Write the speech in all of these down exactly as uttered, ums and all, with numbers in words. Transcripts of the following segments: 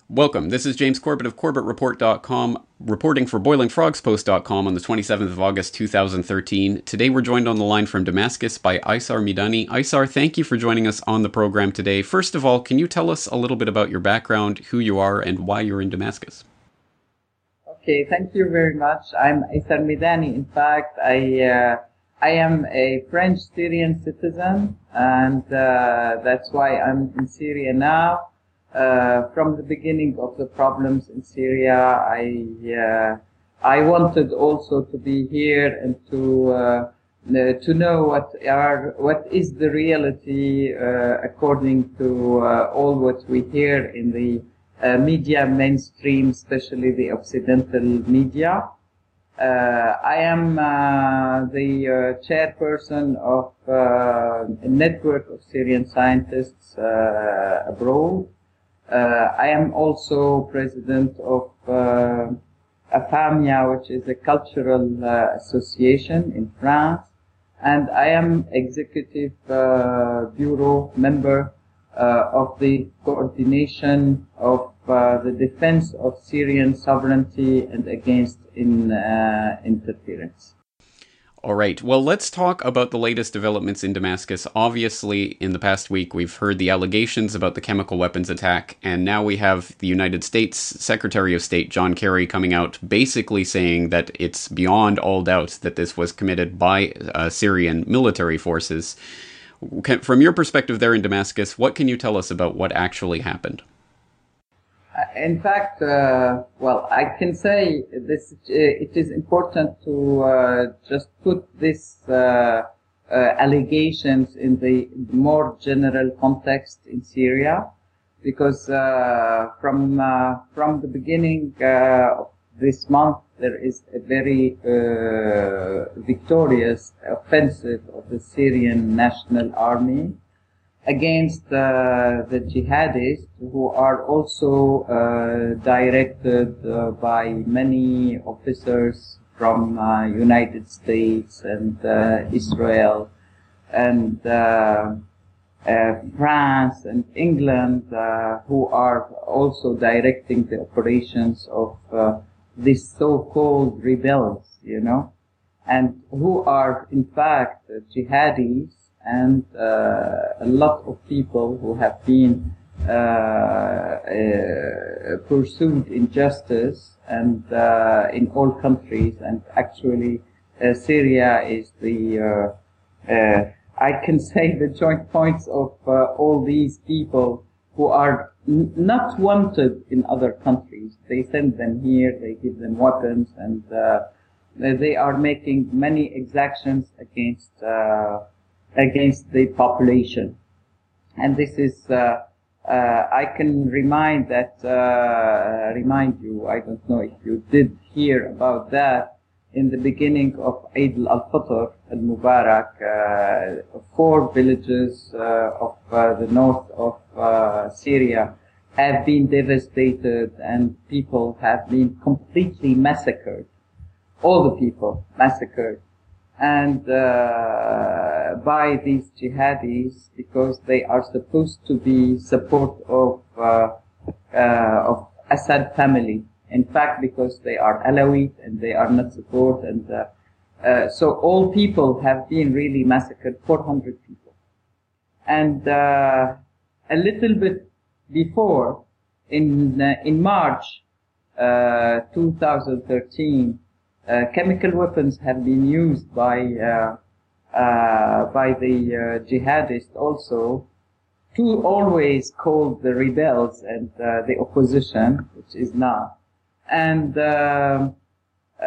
Welcome. This is James Corbett of Corbett Report dot com, reporting for Boiling Frogs Post dot com on the twenty-seventh of August two thousand thirteen. Today we're joined on the line from Damascus by Aysar Midani. Aysar, thank you for joining us on the program today. First of all, can you tell us a little bit about your background, who you are, and why you're in Damascus? Okay, thank you very much. I'm Aysar Midani. In fact, I uh, I am a French Syrian citizen, and uh, that's why I'm in Syria now. Uh, from the beginning of the problems in Syria, I uh, I wanted also to be here and to uh, to know what are what is the reality uh, according to uh, all what we hear in the uh, media mainstream, especially the Occidental media. Uh, I am uh, the uh, chairperson of uh, a network of Syrian scientists uh, abroad. Uh, I am also president of uh, AFAMIA, which is a cultural uh, association in France, and I am executive uh, bureau member uh, of the coordination of uh, the defense of Syrian sovereignty and against in, uh, interference. All right. Well, let's talk about the latest developments in Damascus. Obviously, in the past week, we've heard the allegations about the chemical weapons attack, and now we have the United States Secretary of State, John Kerry, coming out basically saying that it's beyond all doubt that this was committed by uh, Syrian military forces. Can, from your perspective there in Damascus, what can you tell us about what actually happened? In fact, uh, well, I can say this. Uh, it is important to uh, just put these uh, uh, allegations in the more general context in Syria, because uh, from uh, from the beginning uh, of this month there is a very uh, victorious offensive of the Syrian National Army against uh, the jihadists, who are also uh, directed uh, by many officers from uh, United States and uh, Israel and uh, uh, France and England, uh, who are also directing the operations of uh, these so-called rebels, you know, and who are in fact jihadis, and uh, a lot of people who have been uh, uh, pursued in justice and uh, in all countries. And actually, uh, Syria is the, uh, uh, I can say, the joint points of uh, all these people who are n- not wanted in other countries. They send them here, they give them weapons, and uh, they are making many exactions against uh, against the population. And this is, uh, uh, I can remind that, uh, remind you, I don't know if you did hear about that, in the beginning of Eid al-Fitr al-Mubarak, uh, four villages uh, of uh, the north of uh, Syria have been devastated and people have been completely massacred. All the people massacred. And uh, by these jihadis, because they are supposed to be support of uh, uh, of Assad family. In fact, because they are Alawite and they are not support, and uh, uh, so all people have been really massacred, four hundred people. And uh, a little bit before, in uh, in March uh, two thousand thirteen. Uh, chemical weapons have been used by uh, uh, by the uh, jihadists also, to always call the rebels and uh, the opposition, which is not. And uh, uh,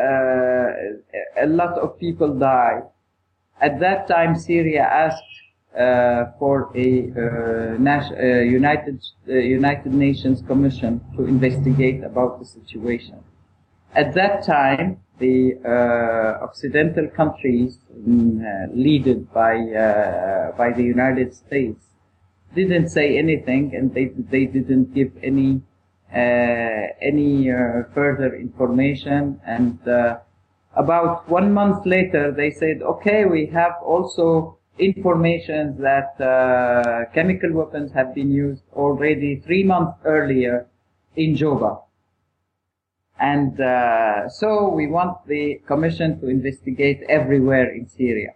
a lot of people died. At that time, Syria asked uh, for a uh, nas- uh, United uh, United Nations Commission to investigate about the situation. At that time, the uh, Occidental countries, mm, uh, led by uh, by the United States, didn't say anything, and they they didn't give any uh, any uh, further information. And uh, about one month later, they said, "Okay, we have also information that uh, chemical weapons have been used already three months earlier in Joba. And uh, so we want the commission to investigate everywhere in Syria.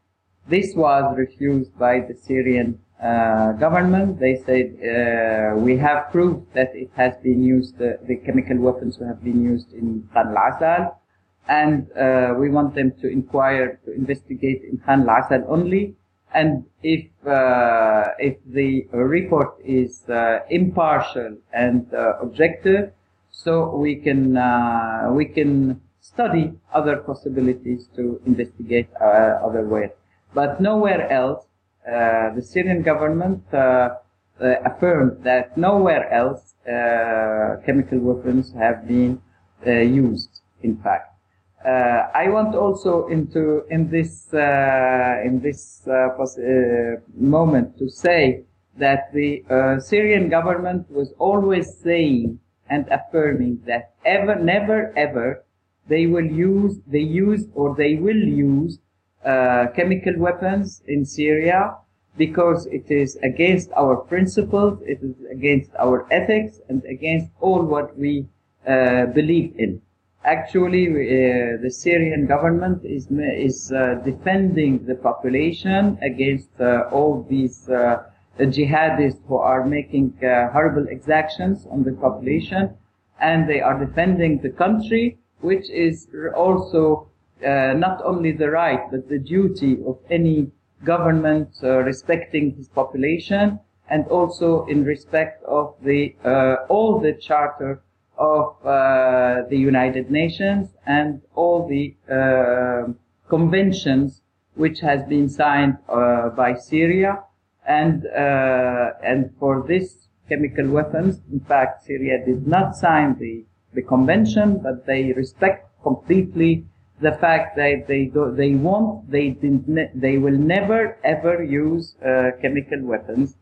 This was refused by the Syrian uh, government. They said, uh, we have proof that it has been used, uh, the chemical weapons have been used in Khan al-Asal, and uh, we want them to inquire, to investigate in Khan al-Asal only. And if uh, if the report is uh, impartial and uh, objective, so we can uh, we can study other possibilities to investigate uh, other ways. But nowhere else, uh, the Syrian government uh, uh, affirmed that nowhere else uh, chemical weapons have been uh, used. In fact. Uh, I want also into in this uh, in this uh, pos- uh, moment to say that the uh, Syrian government was always saying and affirming that ever, never, ever they will use, they use or they will use uh, chemical weapons in Syria because it is against our principles, it is against our ethics, and against all what we uh, believe in. Actually, uh, the Syrian government is is uh, defending the population against uh, all these uh, jihadists who are making uh, horrible exactions on the population, and they are defending the country, which is also uh, not only the right but the duty of any government uh, respecting his population, and also in respect of the uh, all the charter of uh, the United Nations and all the uh, conventions which has been signed uh, by Syria, and uh, and for this chemical weapons, in fact, Syria did not sign the the convention, but they respect completely the fact that they do, they won't, they didn't, ne- they will never ever use uh, chemical weapons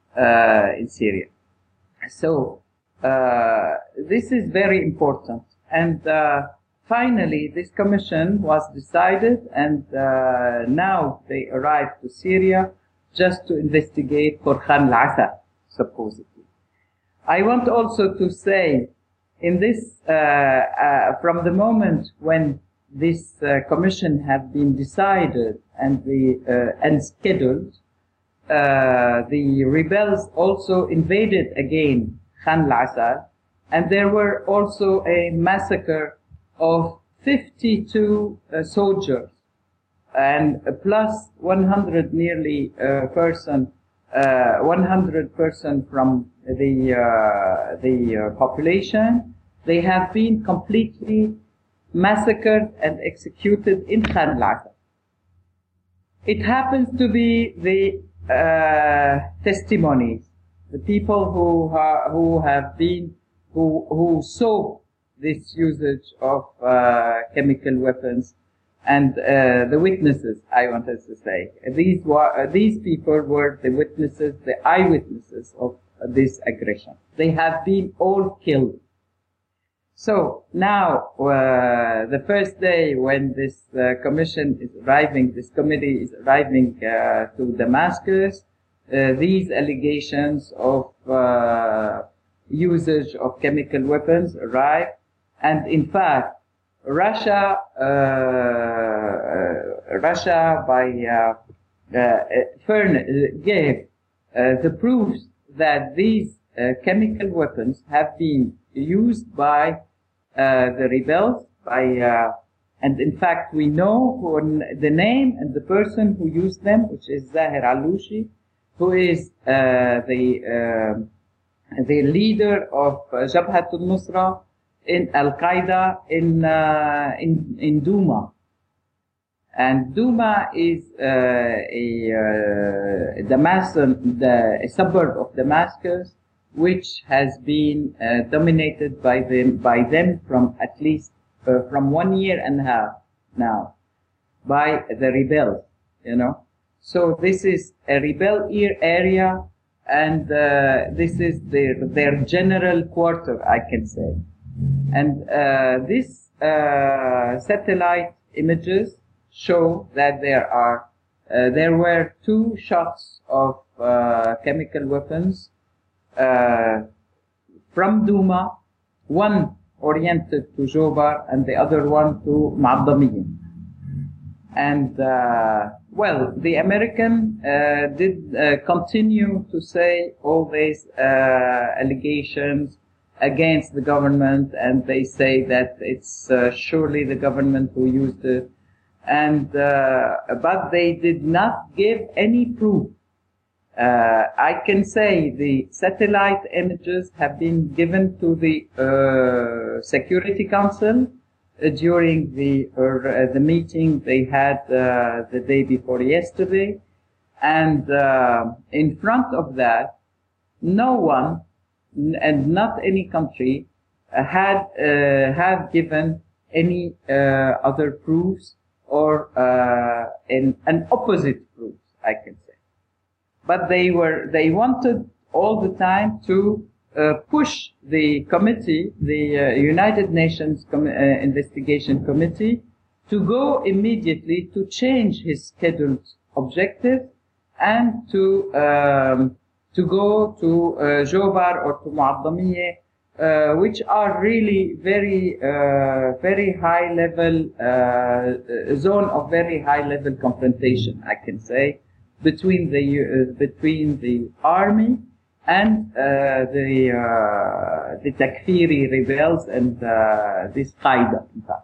uh, in Syria. So. Uh, this is very important. And uh, finally, this commission was decided, and uh, now they arrived to Syria just to investigate for Khan al-Asal, supposedly. I want also to say, in this, uh, uh, from the moment when this uh, commission have been decided and the uh, and scheduled, uh, the rebels also invaded again Khan al-Asal, and there were also a massacre of fifty-two uh, soldiers, and uh, plus one hundred nearly uh, person, uh, one hundred person from the uh, the uh, population. They have been completely massacred and executed in Khan al-Asal. It happens to be the uh, testimonies. The people who ha- who have been who who saw this usage of uh, chemical weapons, and uh, the witnesses, I wanted to say, these were uh, these people were the witnesses, the eyewitnesses of uh, this aggression. They have been all killed. So now, uh, the first day when this uh, commission is arriving, this committee is arriving uh, to Damascus. Uh, these allegations of uh, usage of chemical weapons arrive, and in fact, Russia, uh, uh, Russia by uh, uh, gave uh, the proofs that these uh, chemical weapons have been used by uh, the rebels, by uh, and in fact, we know who, the name and the person who used them, which is Zahir Aloushi, who is uh, the uh, the leader of uh, Jabhat al-Nusra in Al-Qaeda in uh, in in Douma, and Douma is uh, a uh, Damascus, the, a suburb of Damascus, which has been uh, dominated by them by them from at least uh, from one year and a half now by the rebels, you know. So this is a rebel area, and uh, this is their their general quarter, I can say. And uh, this uh, satellite images show that there are uh, there were two shots of uh, chemical weapons uh, from Douma, one oriented to Jobar and the other one to Ma'addamiyya. And, uh, well, the American uh, did uh, continue to say all these uh, allegations against the government, and they say that it's uh, surely the government who used it. And, uh, but they did not give any proof. Uh, I can say the satellite images have been given to the uh, Security Council uh, during the uh, the meeting they had uh, the day before yesterday, and uh, in front of that, no one and not any country uh, had uh, have given any uh, other proofs or uh, an, an opposite proof, I can say. But they were, they wanted all the time to uh, push the committee, the uh, United Nations Com- uh, Investigation Committee, to go immediately to change his scheduled objective and to um, to go to uh, Jobar or to Ma'addamiyya, uh, which are really very uh, very high level uh, zone of very high level confrontation, I can say, between the uh, between the army and uh, the uh, the Takfiri rebels and uh, this Qaeda, in fact.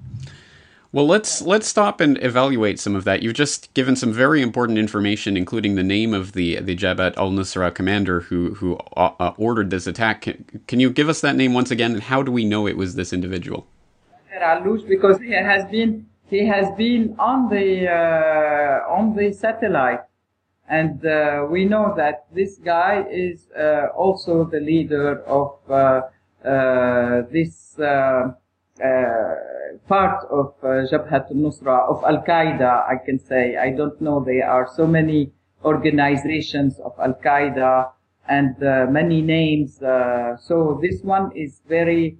Well, let's let's stop and evaluate some of that. You've just given some very important information, including the name of the the Jabhat al-Nusra commander who who uh, ordered this attack. Can, can you give us that name once again, and how do we know it was this individual? Because he has been he has been on the uh, on the satellite, and uh, we know that this guy is uh, also the leader of uh, uh, this uh, uh, part of uh, Jabhat al-Nusra, of Al-Qaeda, I can say. I don't know, there are so many organizations of Al-Qaeda and uh, many names. Uh, so this one is very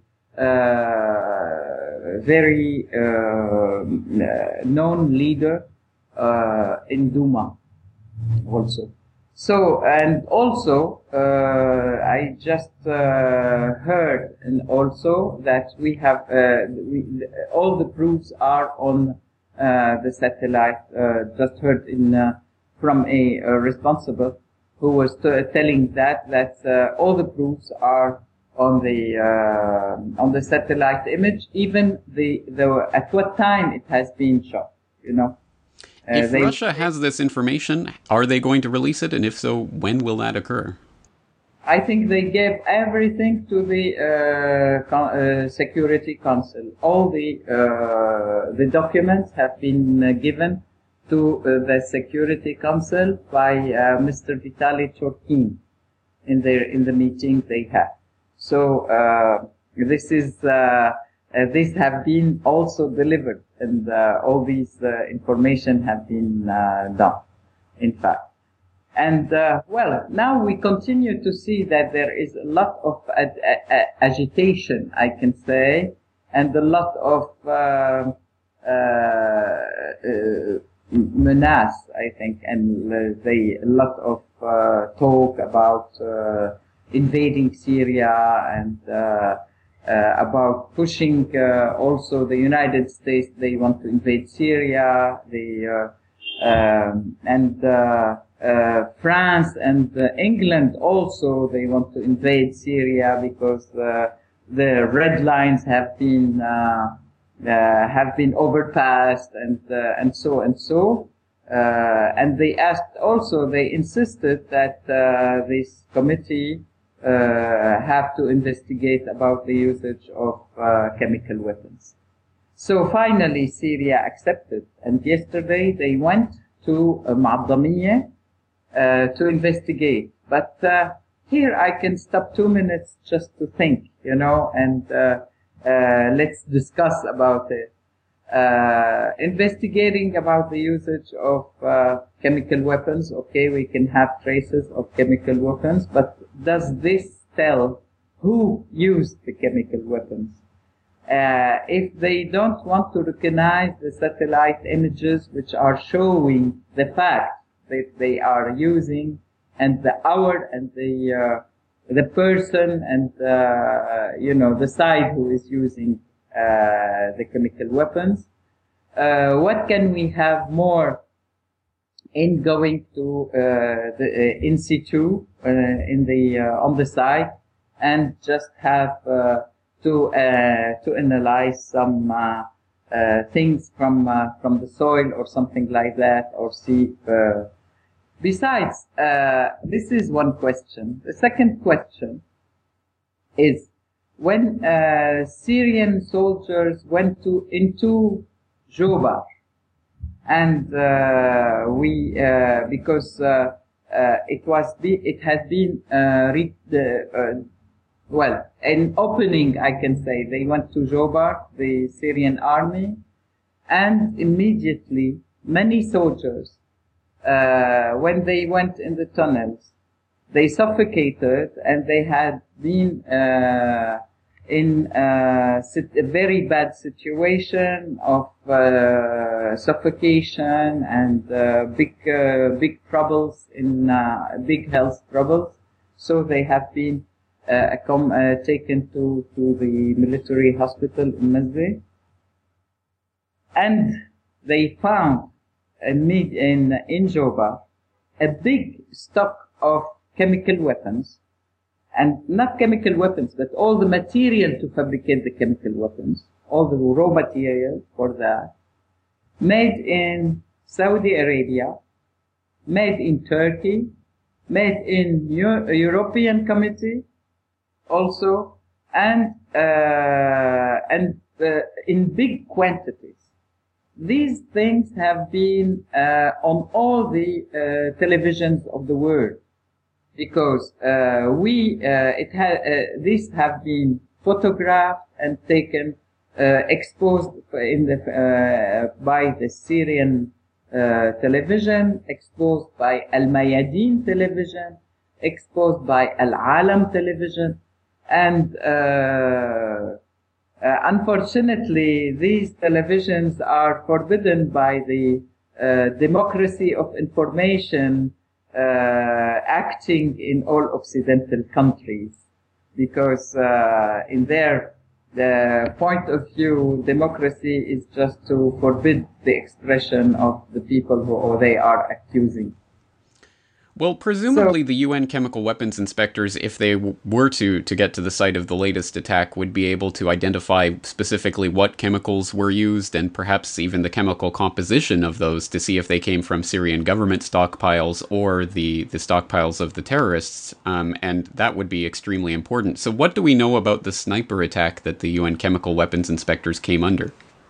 uh, very uh, known leader uh, in Douma also. So, and also, uh, I just uh, heard and also that we have, uh, we, all the proofs are on uh, the satellite, uh, just heard in, uh, from a, a responsible who was t- telling that, that uh, all the proofs are on the, uh, on the satellite image, even the, the, at what time it has been shot, you know. Uh, if they, Russia has this information, are they going to release it? And if so, when will that occur? I think they gave everything to the uh, con- uh, Security Council. All the uh, the documents have been uh, given to uh, the Security Council by uh, Mister Vitaly Churkin in their in the meeting they had. So uh, this is. Uh, Uh, these have been also delivered, and uh, all these uh, information have been uh, done, in fact. And, uh, well, now we continue to see that there is a lot of ad- a- agitation, I can say, and a lot of uh, uh, uh, menace, I think, and uh, they, a lot of uh, talk about uh, invading Syria and uh, Uh, about pushing uh, also the United States, they want to invade Syria, the, uh, um, and uh, uh, France and uh, England also, they want to invade Syria because uh, the red lines have been uh, uh, have been overpassed, and uh, and so and so. Uh, and they asked also, they insisted that uh, this committee Uh, have to investigate about the usage of uh, chemical weapons. So finally Syria accepted, and yesterday they went to uh, Ma'addamiyya uh, to investigate. But uh, here I can stop two minutes just to think, you know, and uh, uh, let's discuss about it. Uh, investigating about the usage of uh, chemical weapons, okay, we can have traces of chemical weapons, but does this tell who used the chemical weapons? Uh, if they don't want to recognize the satellite images which are showing the fact that they are using and the hour and the uh, the person and, uh, you know, the side who is using uh, the chemical weapons. Uh, what can we have more in going to uh, the uh, in situ uh, in the uh, on the site and just have uh, to uh, to analyze some uh, uh, things from uh, from the soil or something like that, or see. Uh, besides, uh, this is one question. The second question is when uh, Syrian soldiers went to into Jobar. And uh, we, uh, because uh, uh, it was, be, it has been uh, re- the, uh, well, an opening, I can say. They went to Jobar, the Syrian army, and immediately many soldiers, uh, when they went in the tunnels, they suffocated, and they had been uh, in uh, a very bad situation of uh, suffocation and uh, big uh, big troubles in uh, big health troubles. So they have been uh, com- uh, taken to to the military hospital in Masri, and they found in in in Jobar a big stock of chemical weapons. And not chemical weapons, but all the material to fabricate the chemical weapons, all the raw material for that, made in Saudi Arabia, made in Turkey, made in Euro- European Committee also, and uh, and uh, in big quantities. These things have been uh, on all the uh, televisions of the world. Because uh, we, uh, it ha- uh, these have been photographed and taken, uh, exposed in the uh, by the Syrian uh, television, exposed by Al Mayadeen television, exposed by Al Alam television, and uh, uh, unfortunately, these televisions are forbidden by the uh, democracy of information. Uh, acting in all Occidental countries, because uh, in their the point of view, democracy is just to forbid the expression of the people who they are accusing. Well, presumably so, the U N chemical weapons inspectors, if they w- were to, to get to the site of the latest attack, would be able to identify specifically what chemicals were used and perhaps even the chemical composition of those to see if they came from Syrian government stockpiles or the, the stockpiles of the terrorists, um, and that would be extremely important. So what do we know about the sniper attack that the U N chemical weapons inspectors came under?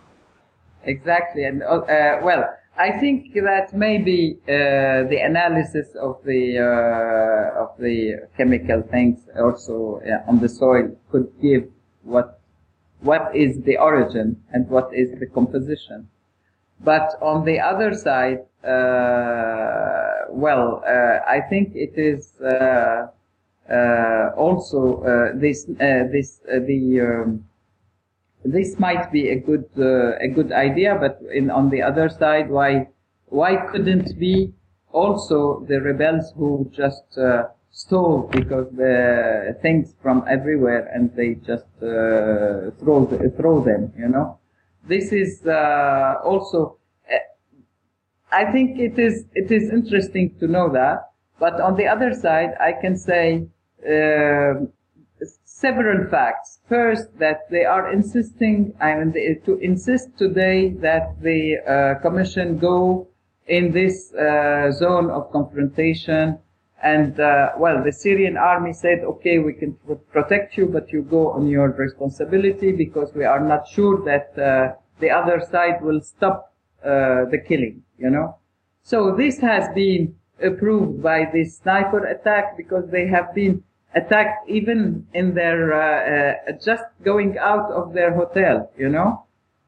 Exactly, and uh, well... I think that maybe uh, the analysis of the uh, of the chemical things also uh, on the soil could give what what is the origin and what is the composition. But on the other side, uh, well, uh, I think it is uh, uh, also uh, this uh, this uh, the. Um, This might be a good uh, a good idea, but in, on the other side, why why couldn't be also the rebels who just uh, stole because the things from everywhere and they just uh, throw the, throw them, you know? This is uh, also. Uh, I think it is it is interesting to know that, but on the other side, I can say. Uh, Several facts. First, that they are insisting, I mean, they, to insist today that the uh, Commission go in this uh, zone of confrontation. And, uh, well, the Syrian army said, okay, we can pr- protect you, but you go on your responsibility because we are not sure that uh, the other side will stop uh, the killing, you know. So this has been approved by this sniper attack because they have been attacked even in their, uh, uh, just going out of their hotel, you know,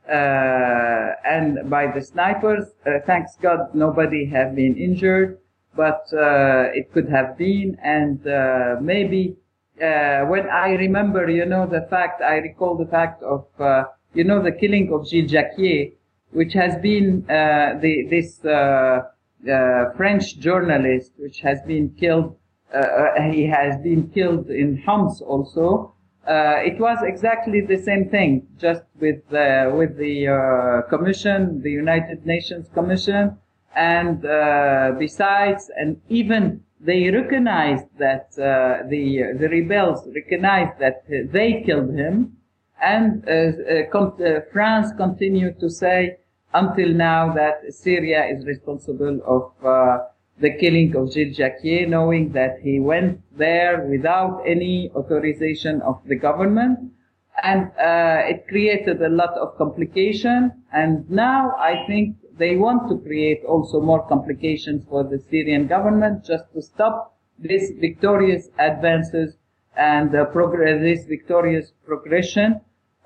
uh, and by the snipers. Uh, thanks God, nobody have been injured, but uh, it could have been, and uh, maybe uh, when I remember, you know, the fact, I recall the fact of, uh, you know, the killing of Gilles Jacquier, which has been uh, the this uh, uh, French journalist, which has been killed uh, he has been killed in Homs also. Uh, it was exactly the same thing, just with uh, with the uh, Commission, the United Nations Commission, and uh, besides, and even they recognized that uh, the the rebels recognized that they killed him, and uh, uh, con- uh, France continued to say until now that Syria is responsible of uh, the killing of Gilles Jacquier, knowing that he went there without any authorization of the government. And uh, it created a lot of complication. And now I think they want to create also more complications for the Syrian government just to stop this victorious advances and uh, progress, this victorious progression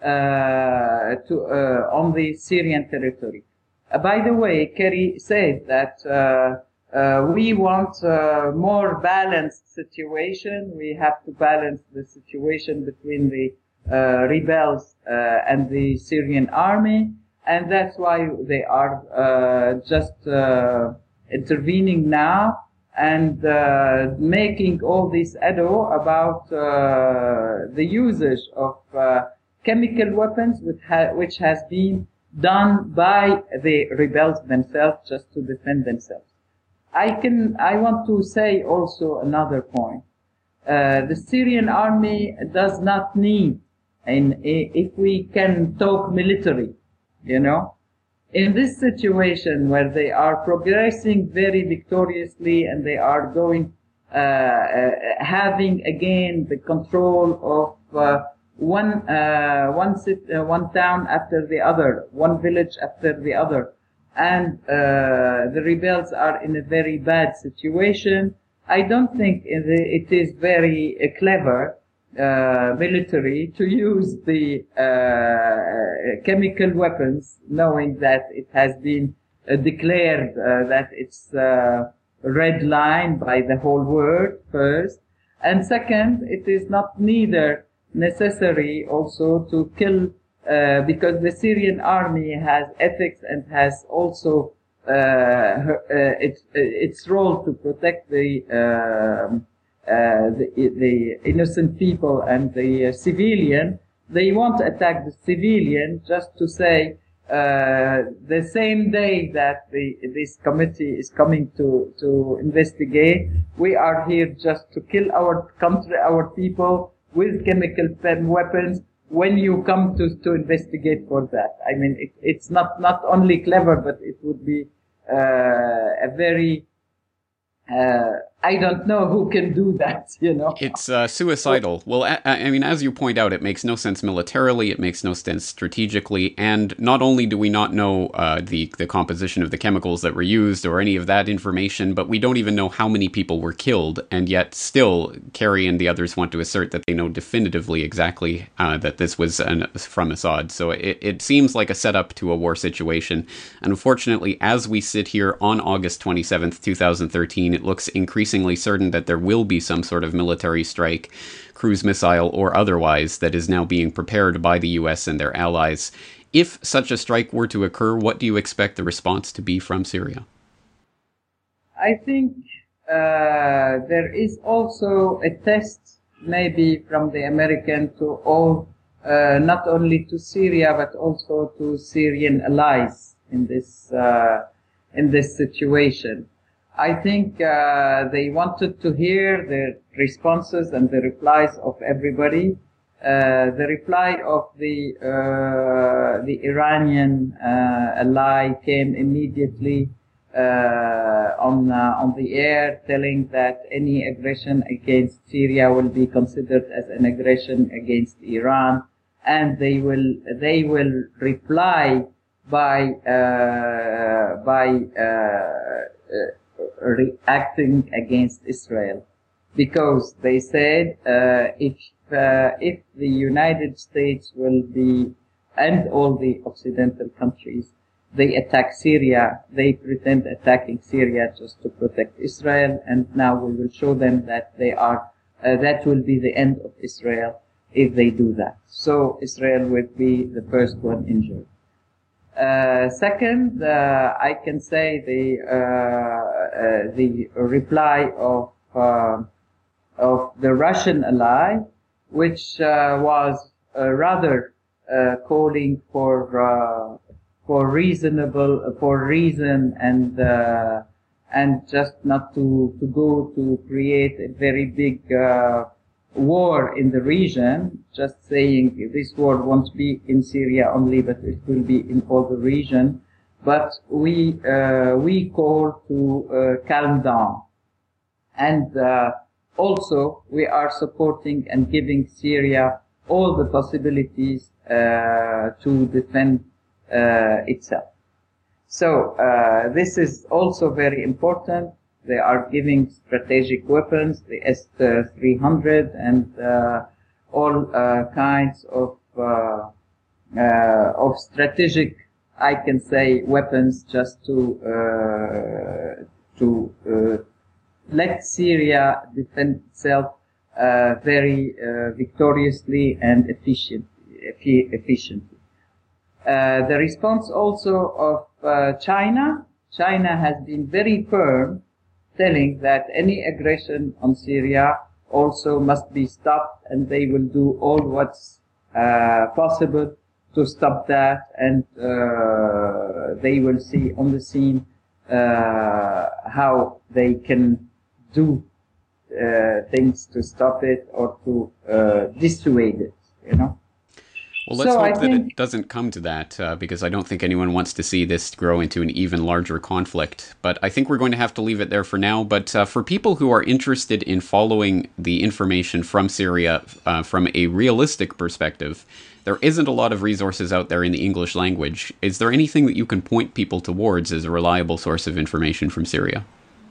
uh, to uh, on the Syrian territory. Uh, by the way, Kerry said that uh, Uh, we want a more balanced situation. We have to balance the situation between the uh, rebels uh, and the Syrian army, and that's why they are uh, just uh, intervening now and uh, making all this ado about uh, the usage of uh, chemical weapons, which, ha- which has been done by the rebels themselves just to defend themselves. I can, I want to say also another point. Uh, the Syrian army does not need, and if we can talk military, you know, in this situation where they are progressing very victoriously and they are going, uh, uh having again the control of, uh, one, uh, one city, uh, one town after the other, one village after the other, and uh, the rebels are in a very bad situation. I don't think it is very uh, clever uh, military to use the uh, chemical weapons, knowing that it has been uh, declared uh, that it's a red line by the whole world first, and second, it is not neither necessary also to kill. Uh, because the Syrian army has ethics and has also uh, her, uh, its, uh, its role to protect the, uh, uh, the the innocent people and the uh, civilian. They won't attack the civilian just to say uh, the same day that the, this committee is coming to to investigate. We are here just to kill our country, our people with chemical weapons. When you come to, to investigate for that. I mean, it, it's not, not only clever, but it would be uh, a very, uh, I don't know who can do that, you know. It's uh, suicidal. Well, I, I mean, as you point out, it makes no sense militarily, it makes no sense strategically, and not only do we not know uh, the, the composition of the chemicals that were used or any of that information, but we don't even know how many people were killed, and yet still Kerry and the others want to assert that they know definitively exactly uh, that this was an, from Assad. So it, it seems like a setup to a war situation, and unfortunately, as we sit here on August twenty-seventh, twenty thirteen, it looks increasingly certain that there will be some sort of military strike, cruise missile or otherwise, that is now being prepared by the U S and their allies. If such a strike were to occur, what do you expect the response to be from Syria? I think uh, there is also a test maybe from the American to all, uh, not only to Syria, but also to Syrian allies in this, uh, in this situation. I think uh, they wanted to hear the responses and the replies of everybody. Uh, the reply of the uh, the Iranian uh, ally came immediately uh, on uh, on the air, telling that any aggression against Syria will be considered as an aggression against Iran, and they will they will reply by uh, by. Uh, uh, reacting against Israel, because they said uh, if uh, if the United States will be, and all the Occidental countries, they attack Syria, they pretend attacking Syria just to protect Israel, and now we will show them that they are uh, that will be the end of Israel if they do that. So Israel will be the first one injured. Uh, second, uh, I can say the uh, uh, the reply of uh, of the Russian ally, which uh, was uh, rather uh, calling for uh, for reasonable for reason and uh, and just not to to go to create a very big uh, war in the region. Just saying this war won't be in Syria only, but it will be in all the region. But we uh, we call to uh, calm down, and uh, also we are supporting and giving Syria all the possibilities uh, to defend uh, itself. So uh, this is also very important. They are giving strategic weapons, the S three hundred, and uh, all uh, kinds of uh, uh, of strategic, I can say, weapons, just to uh, to uh, let Syria defend itself uh, very uh, victoriously and efficient, efficiently. Uh, the response also of uh, China. China has been very firm, telling that any aggression on Syria also must be stopped, and they will do all what's uh, possible to stop that, and uh, they will see on the scene uh, how they can do uh, things to stop it or to uh, dissuade it, you know. Well, let's so hope I that think, it doesn't come to that, uh, because I don't think anyone wants to see this grow into an even larger conflict. But I think we're going to have to leave it there for now. But uh, for people who are interested in following the information from Syria uh, from a realistic perspective, there isn't a lot of resources out there in the English language. Is there anything that you can point people towards as a reliable source of information from Syria?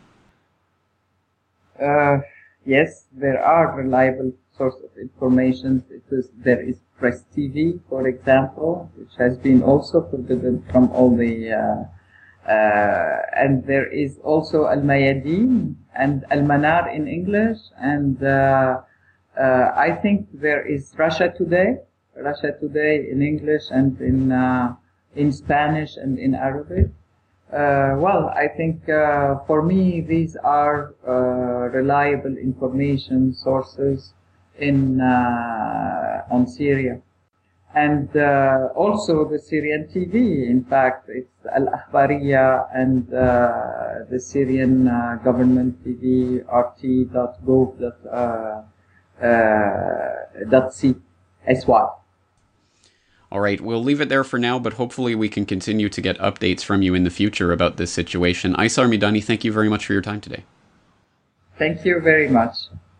Uh, yes, there are reliable sources of information. It is, there is Press T V, for example, which has been also forbidden from all the, uh, uh, and there is also Al Mayadeen and Al Manar in English, and uh, uh, I think there is Russia Today, Russia Today in English and in uh, in Spanish and in Arabic. Uh, well, I think uh, for me these are uh, reliable information sources in uh, on Syria, and uh, also the Syrian T V. In fact, it's Al Akhbariya and uh, the Syrian uh, government T V, R T dot gov dot sy. All right, we'll leave it there for now, but hopefully we can continue to get updates from you in the future about this situation. Aysar Midani, thank you very much for your time today. Thank you very much.